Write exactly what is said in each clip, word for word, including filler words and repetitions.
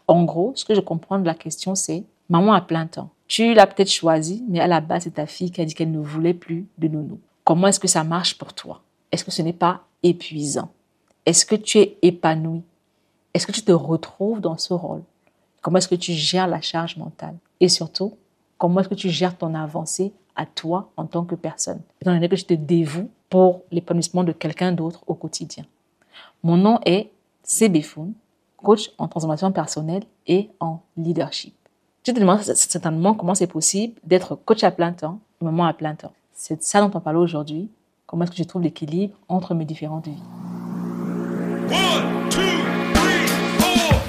En gros, ce que je comprends de la question, c'est maman à plein temps. Tu l'as peut-être choisi, mais à la base, c'est ta fille qui a dit qu'elle ne voulait plus de nounou. Comment est-ce que ça marche pour toi? Est-ce que ce n'est pas épuisant? Est-ce que tu es épanoui? Est-ce que tu te retrouves dans ce rôle? Comment est-ce que tu gères la charge mentale? Et surtout, comment est-ce que tu gères ton avancée à toi en tant que personne, étant donné que tu te dévoues pour l'épanouissement de quelqu'un d'autre au quotidien? Mon nom est Sebefoun, coach en transformation personnelle et en leadership. Tu te demandes certainement comment c'est possible d'être coach à plein temps et maman à plein temps. C'est de ça dont on parle aujourd'hui. Comment est-ce que je trouve l'équilibre entre mes différentes vies? One, two, three, four.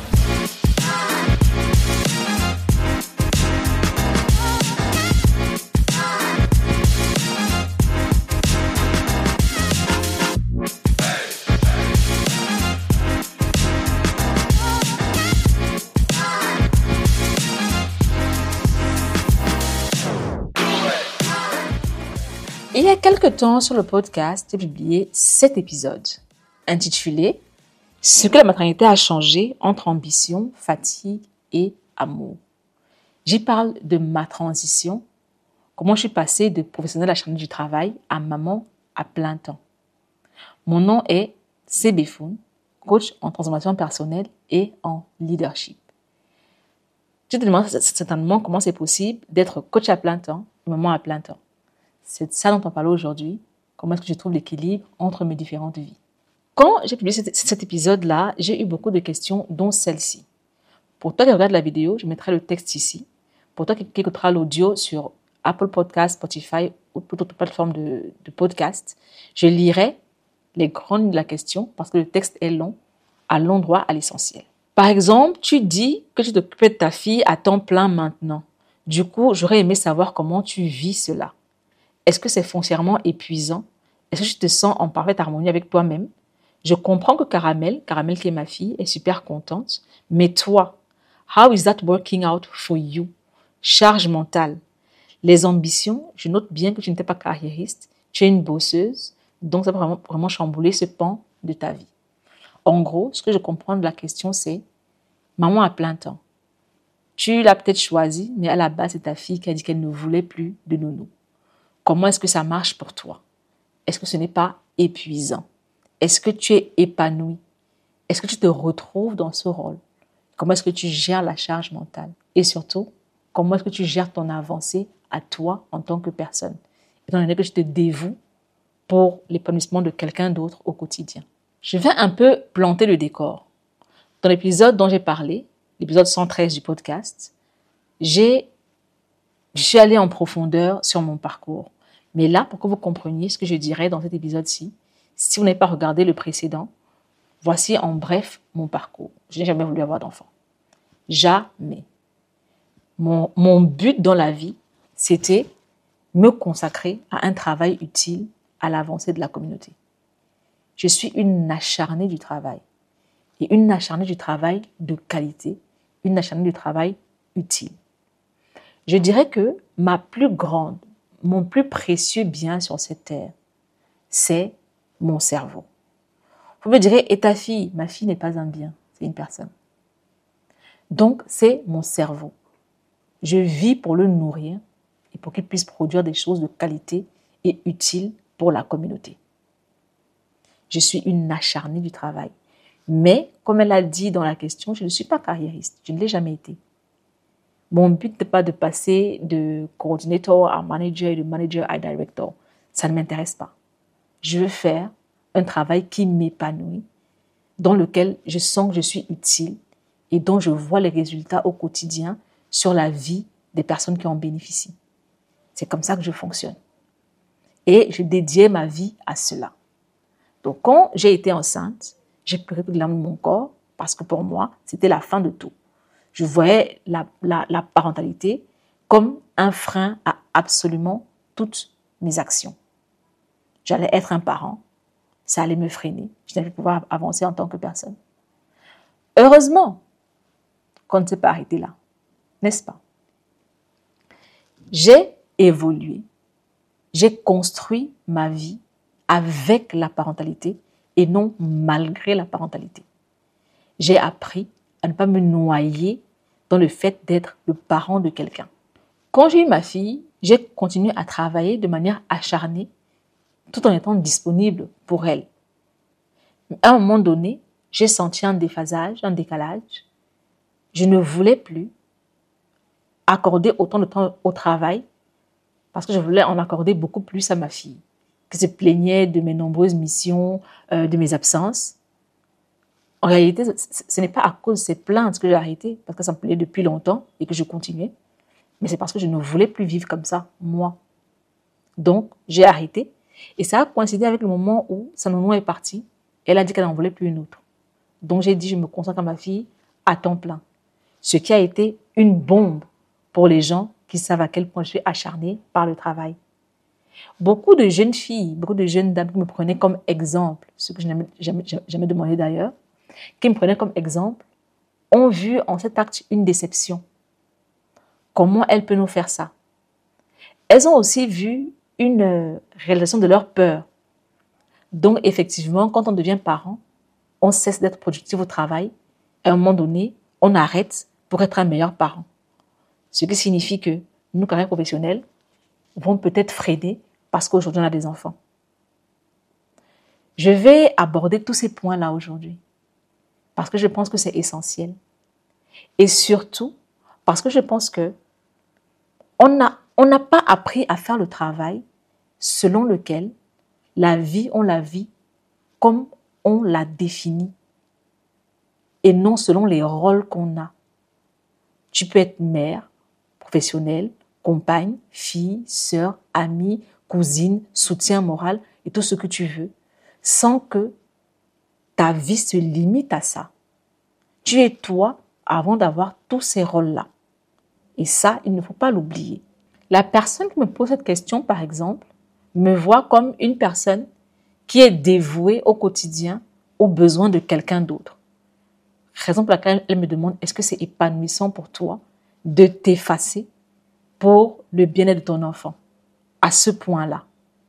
Il y a quelques temps sur le podcast, j'ai publié cet épisode intitulé « Ce que la maternité a changé entre ambition, fatigue et amour ». J'y parle de ma transition, comment je suis passée de professionnelle acharnée du travail à maman à plein temps. Mon nom est Sebefoun, coach en transformation personnelle et en leadership. Tu te demandes certainement comment c'est possible d'être coach à plein temps et maman à plein temps. C'est de ça dont on parle aujourd'hui. Comment est-ce que je trouve l'équilibre entre mes différentes vies? Quand j'ai publié cet, cet épisode-là, j'ai eu beaucoup de questions, dont celle-ci. Pour toi qui regarde la vidéo, je mettrai le texte ici. Pour toi qui, qui écoutera l'audio sur Apple Podcasts, Spotify ou toute autre plateforme de, de podcast, je lirai les grandes lignes de la question parce que le texte est long, allons droit à l'essentiel. Par exemple, tu dis que tu t'occupes de ta fille à temps plein maintenant. Du coup, j'aurais aimé savoir comment tu vis cela. Est-ce que c'est foncièrement épuisant? Est-ce que tu te sens en parfaite harmonie avec toi-même? Je comprends que Caramel, Caramel qui est ma fille, est super contente. Mais toi, how is that working out for you? Charge mentale. Les ambitions, je note bien que tu n'étais pas carriériste. Tu es une bosseuse. Donc, ça va vraiment, vraiment chambouler ce pan de ta vie. En gros, ce que je comprends de la question, c'est maman à plein temps. Tu l'as peut-être choisi, mais à la base, c'est ta fille qui a dit qu'elle ne voulait plus de nounou. Comment est-ce que ça marche pour toi? Est-ce que ce n'est pas épuisant? Est-ce que tu es épanoui? Est-ce que tu te retrouves dans ce rôle? Comment est-ce que tu gères la charge mentale? Et surtout, comment est-ce que tu gères ton avancée à toi en tant que personne, étant donné que tu te dévoues pour l'épanouissement de quelqu'un d'autre au quotidien? Je vais un peu planter le décor. Dans l'épisode dont j'ai parlé, l'épisode cent treize du podcast, j'ai, je suis allée en profondeur sur mon parcours. Mais là, pour que vous compreniez ce que je dirais dans cet épisode-ci, si vous n'avez pas regardé le précédent, voici en bref mon parcours. Je n'ai jamais voulu avoir d'enfant. Jamais. Mon, mon but dans la vie, c'était me consacrer à un travail utile à l'avancée de la communauté. Je suis une acharnée du travail. Et une acharnée du travail de qualité, une acharnée du travail utile. Je dirais que ma plus grande, mon plus précieux bien sur cette terre, c'est mon cerveau. Vous me direz, et ta fille? Ma fille n'est pas un bien, c'est une personne. Donc, c'est mon cerveau. Je vis pour le nourrir et pour qu'il puisse produire des choses de qualité et utiles pour la communauté. Je suis une acharnée du travail. Mais, comme elle a dit dans la question, je ne suis pas carriériste. Je ne l'ai jamais été. Mon but n'est pas de passer de coordinator à manager et de manager à director. Ça ne m'intéresse pas. Je veux faire un travail qui m'épanouit, dans lequel je sens que je suis utile et dont je vois les résultats au quotidien sur la vie des personnes qui en bénéficient. C'est comme ça que je fonctionne. Et je dédiais ma vie à cela. Donc, quand j'ai été enceinte, j'ai pleuré toutes les larmes de mon corps parce que pour moi, c'était la fin de tout. Je voyais la, la, la parentalité comme un frein à absolument toutes mes actions. J'allais être un parent, ça allait me freiner, je n'allais pas pouvoir avancer en tant que personne. Heureusement qu'on ne s'est pas arrêté là, n'est-ce pas? J'ai évolué, j'ai construit ma vie avec la parentalité et non malgré la parentalité. J'ai appris à ne pas me noyer dans le fait d'être le parent de quelqu'un. Quand j'ai eu ma fille, j'ai continué à travailler de manière acharnée tout en étant disponible pour elle. À un moment donné, j'ai senti un déphasage, un décalage. Je ne voulais plus accorder autant de temps au travail parce que je voulais en accorder beaucoup plus à ma fille, qui se plaignait de mes nombreuses missions, euh, de mes absences. En réalité, ce, ce n'est pas à cause de ces plaintes que j'ai arrêté, parce que ça me plaisait depuis longtemps et que je continuais, mais c'est parce que je ne voulais plus vivre comme ça, moi. Donc, j'ai arrêté et ça a coïncidé avec le moment où sa nounou est partie. Elle a dit qu'elle n'en voulait plus une autre. Donc, j'ai dit, je me consacre à ma fille à temps plein. Ce qui a été une bombe pour les gens qui savent à quel point je suis acharnée par le travail. Beaucoup de jeunes filles, beaucoup de jeunes dames qui me prenaient comme exemple, ce que je n'ai jamais, jamais demandé d'ailleurs, qui me prenaient comme exemple, ont vu en cet acte une déception. Comment elle peut nous faire ça? Elles ont aussi vu une réalisation de leur peur. Donc, effectivement, quand on devient parent, on cesse d'être productif au travail. À un moment donné, on arrête pour être un meilleur parent. Ce qui signifie que nos carrières professionnelles vont peut-être freiner parce qu'aujourd'hui, on a des enfants. Je vais aborder tous ces points-là aujourd'hui parce que je pense que c'est essentiel. Et surtout, parce que je pense que on n'a on n'a pas appris à faire le travail selon lequel la vie, on la vit comme on la définit et non selon les rôles qu'on a. Tu peux être mère, professionnelle, compagne, fille, sœur, amie, cousine, soutien moral et tout ce que tu veux, sans que ta vie se limite à ça. Tu es toi avant d'avoir tous ces rôles-là. Et ça, il ne faut pas l'oublier. La personne qui me pose cette question, par exemple, me voit comme une personne qui est dévouée au quotidien aux besoins de quelqu'un d'autre. Raison pour laquelle elle me demande, est-ce que c'est épanouissant pour toi de t'effacer pour le bien-être de ton enfant, à ce point-là.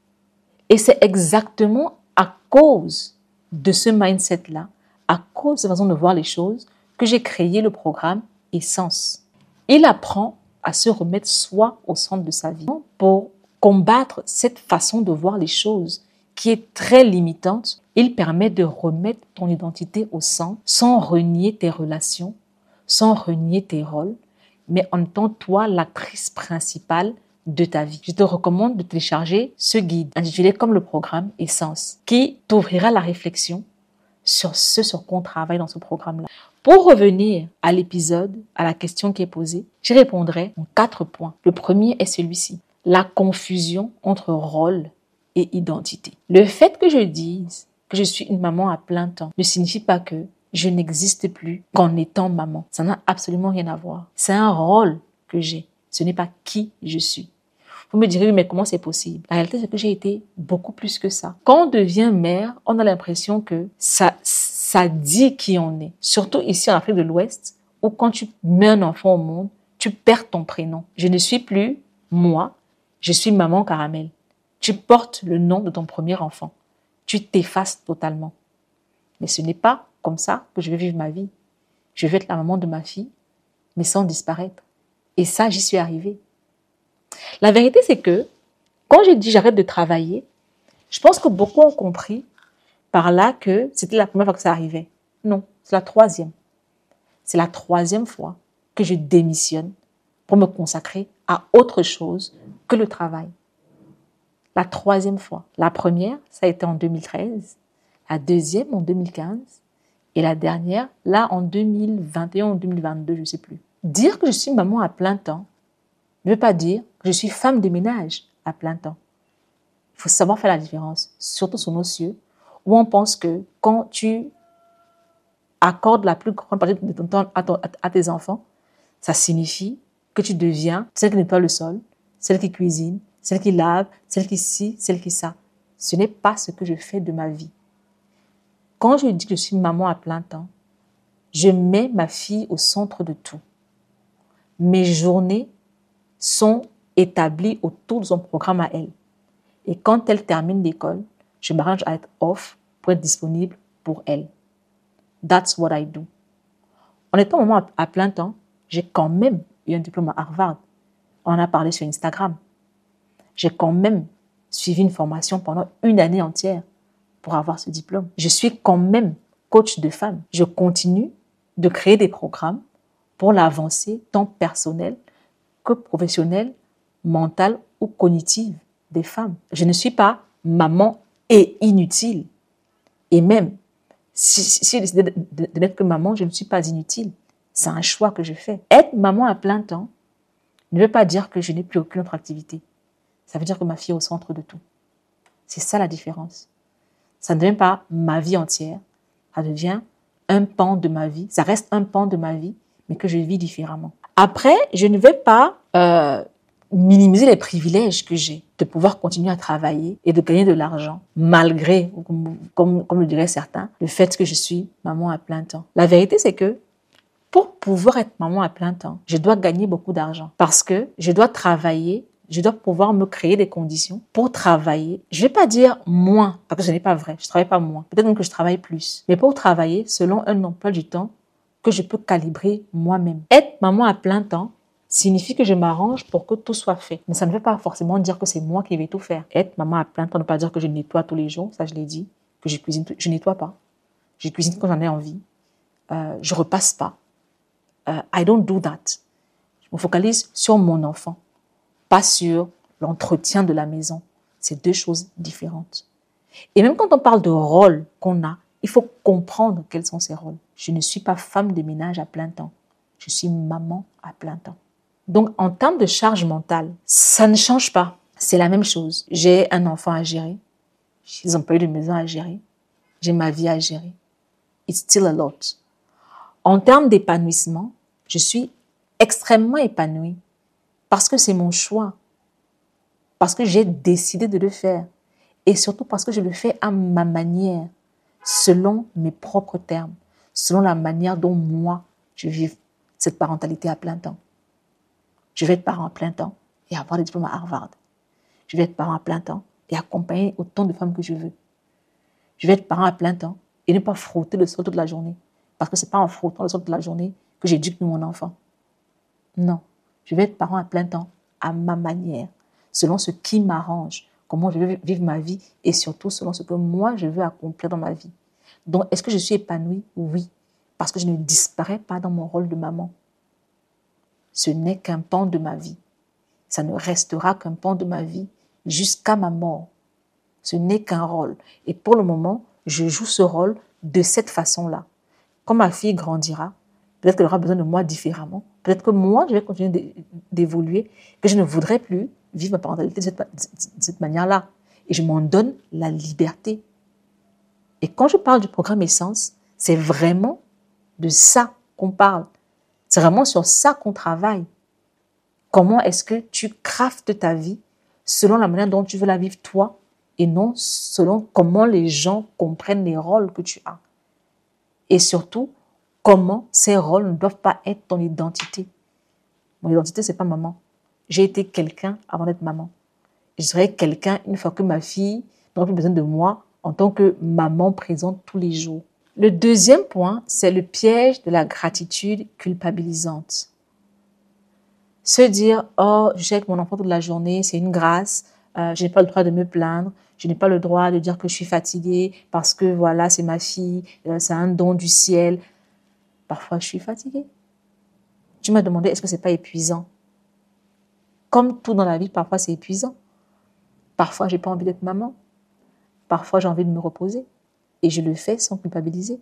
Et c'est exactement à cause de ce mindset-là, à cause de cette façon de voir les choses, que j'ai créé le programme Essence. Il apprend à se remettre soi au centre de sa vie pour combattre cette façon de voir les choses qui est très limitante. Il permet de remettre ton identité au centre sans renier tes relations, sans renier tes rôles, mais en étant toi l'actrice principale de ta vie. Je te recommande de télécharger ce guide intitulé comme le programme Essence qui t'ouvrira la réflexion sur ce sur quoi on travaille dans ce programme-là. Pour revenir à l'épisode, à la question qui est posée, j'y répondrai en quatre points. Le premier est celui-ci. La confusion entre rôle et identité. Le fait que je dise que je suis une maman à plein temps ne signifie pas que je n'existe plus qu'en étant maman. Ça n'a absolument rien à voir. C'est un rôle que j'ai. Ce n'est pas qui je suis. Vous me direz, mais comment c'est possible? La réalité, c'est que j'ai été beaucoup plus que ça. Quand on devient mère, on a l'impression que ça, ça dit qui on est. Surtout ici en Afrique de l'Ouest, où quand tu mets un enfant au monde, tu perds ton prénom. Je ne suis plus moi, je suis maman Caramel. Tu portes le nom de ton premier enfant. Tu t'effaces totalement. Mais ce n'est pas comme ça que je vais vivre ma vie. Je vais être la maman de ma fille, mais sans disparaître. Et ça, j'y suis arrivée. La vérité, c'est que quand j'ai dit j'arrête de travailler, je pense que beaucoup ont compris par là que c'était la première fois que ça arrivait. Non, c'est la troisième. C'est la troisième fois que je démissionne pour me consacrer à autre chose que le travail. La troisième fois. La première, ça a été en deux mille treize. La deuxième, en deux mille quinze. Et la dernière, là, en deux mille vingt et un ou deux mille vingt-deux, je ne sais plus. Dire que je suis maman à plein temps ne veut pas dire que je suis femme de ménage à plein temps. Il faut savoir faire la différence, surtout sur nos cieux, où on pense que quand tu accordes la plus grande partie de ton temps à, ton, à tes enfants, ça signifie que tu deviens celle qui nettoie le sol, celle qui cuisine, celle qui lave, celle qui scie, celle qui ça. Ce n'est pas ce que je fais de ma vie. Quand je dis que je suis maman à plein temps, je mets ma fille au centre de tout. Mes journées sont établies autour de son programme à elle. Et quand elle termine l'école, je m'arrange à être off pour être disponible pour elle. That's what I do. En étant maman à, à plein temps, j'ai quand même eu un diplôme à Harvard. On en a parlé sur Instagram. J'ai quand même suivi une formation pendant une année entière pour avoir ce diplôme. Je suis quand même coach de femmes. Je continue de créer des programmes pour l'avancée tant personnelle que professionnelle, mentale ou cognitive des femmes. Je ne suis pas maman et inutile. Et même, si, si j'ai décidé de, de, de n'être que maman, je ne suis pas inutile. C'est un choix que je fais. Être maman à plein temps ne veut pas dire que je n'ai plus aucune autre activité. Ça veut dire que ma fille est au centre de tout. C'est ça la différence. Ça ne devient pas ma vie entière. Ça devient un pan de ma vie. Ça reste un pan de ma vie, mais que je vis différemment. Après, je ne vais pas euh, minimiser les privilèges que j'ai de pouvoir continuer à travailler et de gagner de l'argent, malgré, comme, comme, comme le diraient certains, le fait que je suis maman à plein temps. La vérité, c'est que pour pouvoir être maman à plein temps, je dois gagner beaucoup d'argent parce que je dois travailler, je dois pouvoir me créer des conditions pour travailler. Je ne vais pas dire moins, parce que ce n'est pas vrai, je ne travaille pas moins. Peut-être même que je travaille plus. Mais pour travailler selon un emploi du temps que je peux calibrer moi-même. Être maman à plein temps signifie que je m'arrange pour que tout soit fait. Mais ça ne veut pas forcément dire que c'est moi qui vais tout faire. Être maman à plein temps ne veut pas dire que je nettoie tous les jours, ça je l'ai dit, que je cuisine, je nettoie pas. Je cuisine quand j'en ai envie. Euh, je repasse pas. Uh, I don't do that. Je me focalise sur mon enfant, pas sur l'entretien de la maison. C'est deux choses différentes. Et même quand on parle de rôle qu'on a, il faut comprendre quels sont ces rôles. Je ne suis pas femme de ménage à plein temps. Je suis maman à plein temps. Donc, en termes de charge mentale, ça ne change pas. C'est la même chose. J'ai un enfant à gérer. J'ai des employés de maison à gérer. J'ai ma vie à gérer. It's still a lot. En termes d'épanouissement, je suis extrêmement épanouie parce que c'est mon choix, parce que j'ai décidé de le faire et surtout parce que je le fais à ma manière, selon mes propres termes, selon la manière dont moi, je vis cette parentalité à plein temps. Je vais être parent à plein temps et avoir des diplômes à Harvard. Je vais être parent à plein temps et accompagner autant de femmes que je veux. Je vais être parent à plein temps et ne pas frotter le sol toute la journée. Parce que ce n'est pas en frottant le sol toute la journée que j'éduque mon enfant. Non, je vais être parent à plein temps, à ma manière, selon ce qui m'arrange, comment je veux vivre ma vie et surtout selon ce que moi je veux accomplir dans ma vie. Donc, est-ce que je suis épanouie? Oui, parce que je ne disparais pas dans mon rôle de maman. Ce n'est qu'un pan de ma vie. Ça ne restera qu'un pan de ma vie jusqu'à ma mort. Ce n'est qu'un rôle. Et pour le moment, je joue ce rôle de cette façon-là. Quand ma fille grandira, peut-être qu'elle aura besoin de moi différemment. Peut-être que moi, je vais continuer d'évoluer, que je ne voudrais plus vivre ma parentalité de cette, de cette manière-là. Et je m'en donne la liberté. Et quand je parle du programme Essence, c'est vraiment de ça qu'on parle. C'est vraiment sur ça qu'on travaille. Comment est-ce que tu craftes ta vie selon la manière dont tu veux la vivre toi et non selon comment les gens comprennent les rôles que tu as. Et surtout, comment ces rôles ne doivent pas être ton identité. Mon identité, c'est pas maman. J'ai été quelqu'un avant d'être maman. Je serai quelqu'un une fois que ma fille n'aura plus besoin de moi en tant que maman présente tous les jours. Le deuxième point, c'est le piège de la gratitude culpabilisante. Se dire, oh, je suis avec mon enfant toute la journée, c'est une grâce, euh, je n'ai pas le droit de me plaindre, je n'ai pas le droit de dire que je suis fatiguée parce que voilà, c'est ma fille, euh, c'est un don du ciel. Parfois, je suis fatiguée. Tu m'as demandé, est-ce que c'est pas épuisant? Comme tout dans la vie, parfois c'est épuisant. Parfois, j'ai pas envie d'être maman. Parfois, j'ai envie de me reposer. Et je le fais sans culpabiliser.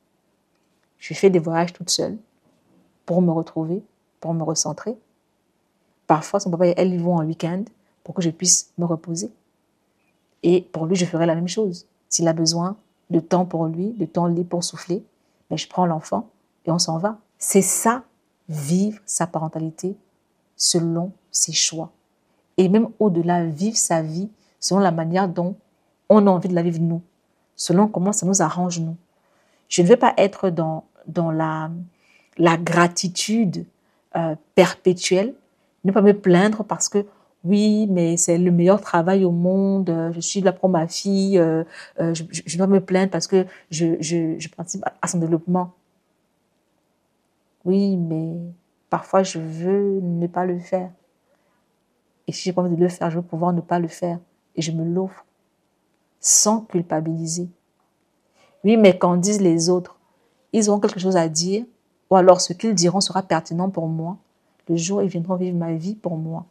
Je fais des voyages toute seule pour me retrouver, pour me recentrer. Parfois, son papa et elle, ils vont en week-end pour que je puisse me reposer. Et pour lui, je ferai la même chose. S'il a besoin de temps pour lui, de temps libre pour souffler, ben je prends l'enfant et on s'en va. C'est ça, vivre sa parentalité selon ses choix. Et même au-delà, vivre sa vie selon la manière dont on a envie de la vivre nous, selon comment ça nous arrange nous. Je ne veux pas être dans, dans la, la gratitude euh, perpétuelle, ne pas me plaindre parce que oui, mais c'est le meilleur travail au monde, euh, je suis là pour ma fille, euh, euh, je, je dois me plaindre parce que je, je, je participe à son développement. Oui, mais parfois je veux ne pas le faire. Et si j'ai pas envie de le faire, je veux pouvoir ne pas le faire. Et je me l'offre sans culpabiliser. Oui, mais qu'en disent les autres, ils auront quelque chose à dire, ou alors ce qu'ils diront sera pertinent pour moi. Le jour où ils viendront vivre ma vie pour moi.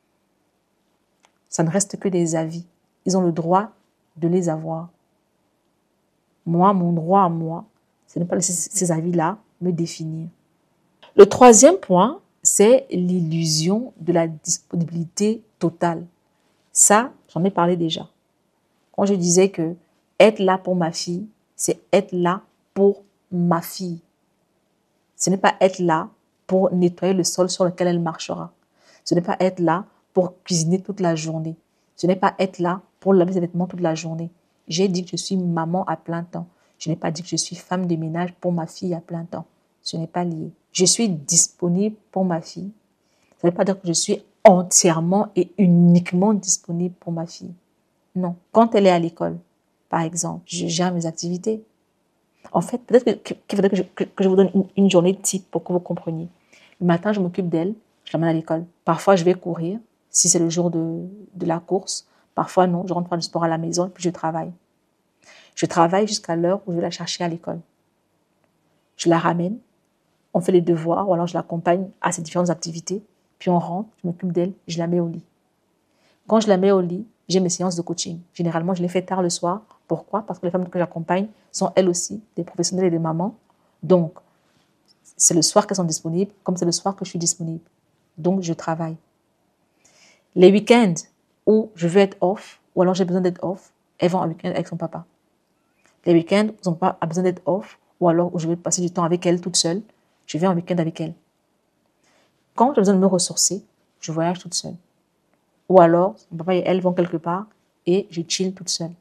Ça ne reste que des avis. Ils ont le droit de les avoir. Moi, mon droit à moi, c'est de ne pas laisser ces avis-là me définir. Le troisième point, c'est l'illusion de la disponibilité totale. Ça, j'en ai parlé déjà. Quand je disais que être là pour ma fille, c'est être là pour ma fille. Ce n'est pas être là pour nettoyer le sol sur lequel elle marchera. Ce n'est pas être là pour cuisiner toute la journée. Ce n'est pas être là pour laver ses vêtements toute la journée. J'ai dit que je suis maman à plein temps. Je n'ai pas dit que je suis femme de ménage pour ma fille à plein temps. Ce n'est pas lié. Je suis disponible pour ma fille. Ça ne veut pas dire que je suis entièrement et uniquement disponible pour ma fille. Non. Quand elle est à l'école, par exemple, je gère mes activités. En fait, peut-être qu'il faudrait que je, que, que je vous donne une, une journée type pour que vous compreniez. Le matin, je m'occupe d'elle, je l'emmène à l'école. Parfois, je vais courir, si c'est le jour de, de la course. Parfois, non, je rentre faire du sport à la maison et puis je travaille. Je travaille jusqu'à l'heure où je vais la chercher à l'école. Je la ramène, on fait les devoirs ou alors je l'accompagne à ses différentes activités. Puis on rentre, je m'occupe d'elle, je la mets au lit. Quand je la mets au lit, j'ai mes séances de coaching. Généralement, je les fais tard le soir. Pourquoi? Parce que les femmes que j'accompagne sont elles aussi des professionnelles et des mamans. Donc, c'est le soir qu'elles sont disponibles, comme c'est le soir que je suis disponible. Donc, je travaille. Les week-ends où je veux être off, ou alors j'ai besoin d'être off, elles vont en week-end avec son papa. Les week-ends où elles n'ont pas besoin d'être off, ou alors où je vais passer du temps avec elle toute seule, je vais en week-end avec elle. Quand j'ai besoin de me ressourcer, je voyage toute seule. Ou alors, mon papa et elle vont quelque part et je chill toute seule.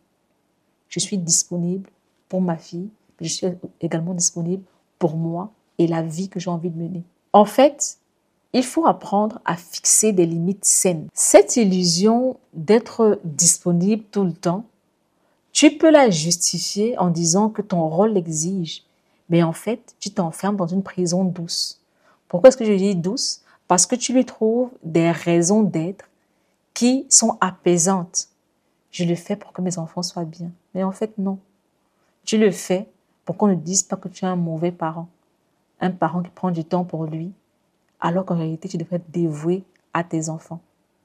Je suis disponible pour ma fille, mais je suis également disponible pour moi et la vie que j'ai envie de mener. En fait, il faut apprendre à fixer des limites saines. Cette illusion d'être disponible tout le temps, tu peux la justifier en disant que ton rôle l'exige, mais en fait, tu t'enfermes dans une prison douce. Pourquoi est-ce que je dis douce? Parce que tu lui trouves des raisons d'être qui sont apaisantes. Je le fais pour que mes enfants soient bien. Mais en fait, non. Tu le fais pour qu'on ne dise pas que tu es un mauvais parent. Un parent qui prend du temps pour lui, alors qu'en réalité, tu devrais être dévoué à tes enfants.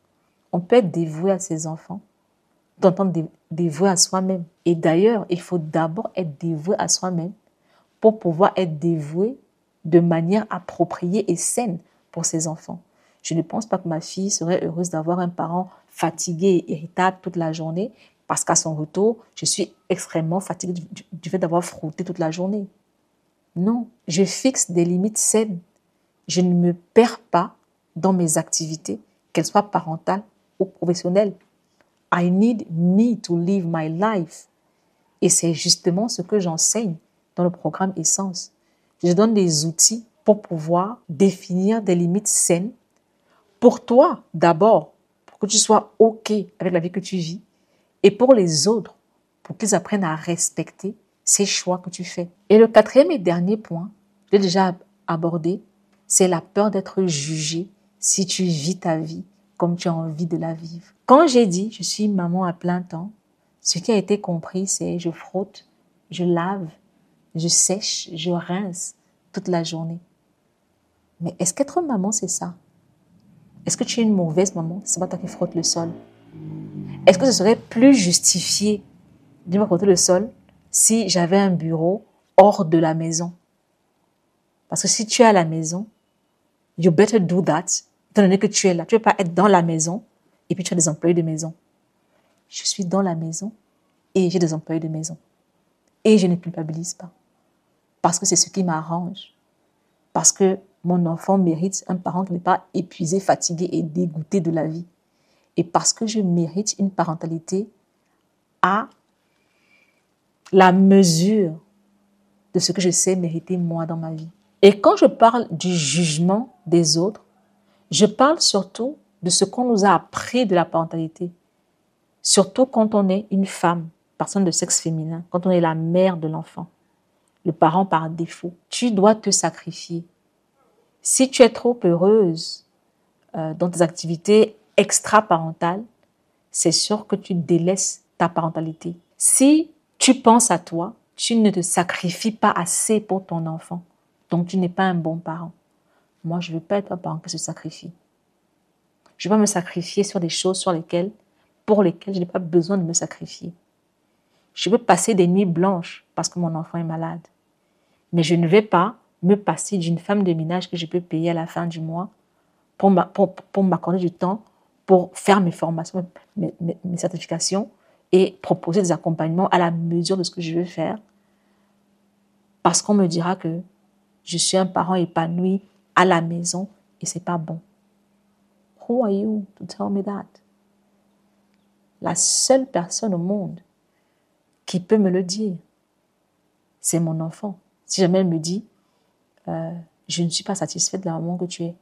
On peut être dévoué à ses enfants, tout en étant dévoué à soi-même. Et d'ailleurs, il faut d'abord être dévoué à soi-même pour pouvoir être dévoué de manière appropriée et saine pour ses enfants. Je ne pense pas que ma fille serait heureuse d'avoir un parent fatigué et irritable toute la journée parce qu'à son retour, je suis extrêmement fatiguée du, du, du fait d'avoir frotté toute la journée. Non, je fixe des limites saines. Je ne me perds pas dans mes activités, qu'elles soient parentales ou professionnelles. I need me to live my life. Et c'est justement ce que j'enseigne dans le programme Essence. Je donne des outils pour pouvoir définir des limites saines pour toi d'abord, pour que tu sois OK avec la vie que tu vis, et pour les autres, pour qu'ils apprennent à respecter ces choix que tu fais. Et le quatrième et dernier point, je l'ai déjà abordé, c'est la peur d'être jugé si tu vis ta vie comme tu as envie de la vivre. Quand j'ai dit je suis maman à plein temps, ce qui a été compris, c'est je frotte, je lave, je sèche, je rince toute la journée. Mais est-ce qu'être maman, c'est ça? Est-ce que tu es une mauvaise maman? C'est pas toi qui frottes le sol. Est-ce que ce serait plus justifié de me frotter le sol si j'avais un bureau hors de la maison? Parce que si tu es à la maison, you better do that, étant donné que tu es là. Tu ne veux pas être dans la maison et puis tu as des employés de maison. Je suis dans la maison et j'ai des employés de maison. Et je ne culpabilise pas. Parce que c'est ce qui m'arrange. Parce que mon enfant mérite un parent qui n'est pas épuisé, fatigué et dégoûté de la vie. Et parce que je mérite une parentalité à la mesure de ce que je sais mériter moi dans ma vie. Et quand je parle du jugement des autres, je parle surtout de ce qu'on nous a appris de la parentalité. Surtout quand on est une femme, personne de sexe féminin, quand on est la mère de l'enfant, le parent par défaut. Tu dois te sacrifier. Si tu es trop heureuse euh, dans tes activités extra-parentales, c'est sûr que tu délaisses ta parentalité. Si tu penses à toi, tu ne te sacrifies pas assez pour ton enfant. Donc, tu n'es pas un bon parent. Moi, je ne veux pas être un parent qui se sacrifie. Je ne vais pas me sacrifier sur des choses sur lesquelles, pour lesquelles je n'ai pas besoin de me sacrifier. Je veux passer des nuits blanches parce que mon enfant est malade. Mais je ne vais pas me passer d'une femme de ménage que je peux payer à la fin du mois pour, ma, pour, pour m'accorder du temps pour faire mes formations, mes, mes, mes certifications et proposer des accompagnements à la mesure de ce que je veux faire. Parce qu'on me dira que je suis un parent épanoui à la maison et c'est pas bon. Who are you to tell me that? La seule personne au monde qui peut me le dire, c'est mon enfant. Si jamais elle me dit, euh, je ne suis pas satisfaite de la maman que tu es.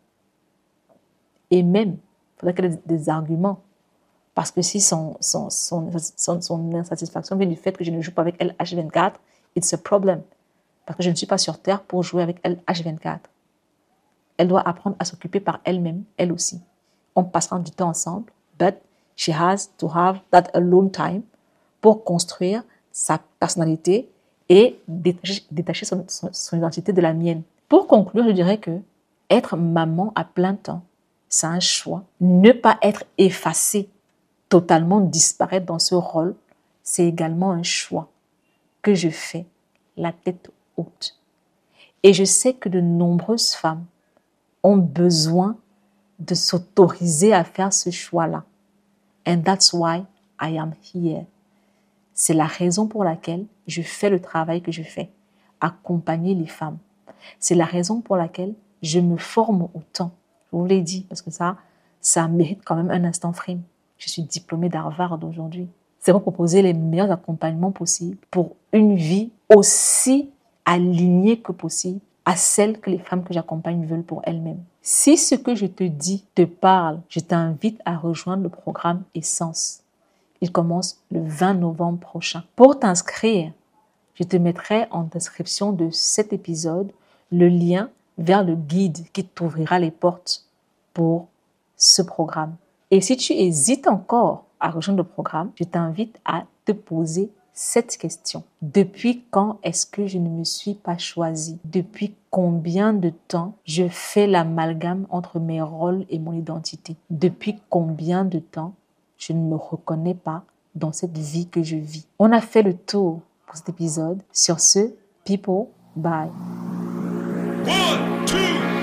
Et même, il faudrait qu'elle ait des arguments. Parce que si son, son, son, son, son insatisfaction vient du fait que je ne joue pas avec elle H vingt-quatre, it's a problem. Parce que je ne suis pas sur Terre pour jouer avec elle H vingt-quatre. Elle doit apprendre à s'occuper par elle-même, elle aussi. On passera du temps ensemble, but she has to have that alone time pour construire sa personnalité et détacher, détacher son, son, son identité de la mienne. Pour conclure, je dirais que être maman à plein temps, c'est un choix. Ne pas être effacé, totalement disparaître dans ce rôle, c'est également un choix que je fais la tête haute. Et je sais que de nombreuses femmes ont besoin de s'autoriser à faire ce choix-là. And that's why I am here. C'est la raison pour laquelle je fais le travail que je fais, accompagner les femmes. C'est la raison pour laquelle je me forme autant. Je vous l'ai dit, parce que ça, ça mérite quand même un instant frame. Je suis diplômée d'Harvard aujourd'hui. C'est pour proposer les meilleurs accompagnements possibles pour une vie aussi alignée que possible à celle que les femmes que j'accompagne veulent pour elles-mêmes. Si ce que je te dis te parle, je t'invite à rejoindre le programme Essence. Il commence le vingt novembre prochain. Pour t'inscrire, je te mettrai en description de cet épisode le lien vers le guide qui t'ouvrira les portes pour ce programme. Et si tu hésites encore à rejoindre le programme, je t'invite à te poser cette question. Depuis quand est-ce que je ne me suis pas choisie? Depuis combien de temps je fais l'amalgame entre mes rôles et mon identité? Depuis combien de temps je ne me reconnais pas dans cette vie que je vis? On a fait le tour pour cet épisode. Sur ce, people, bye. One, two.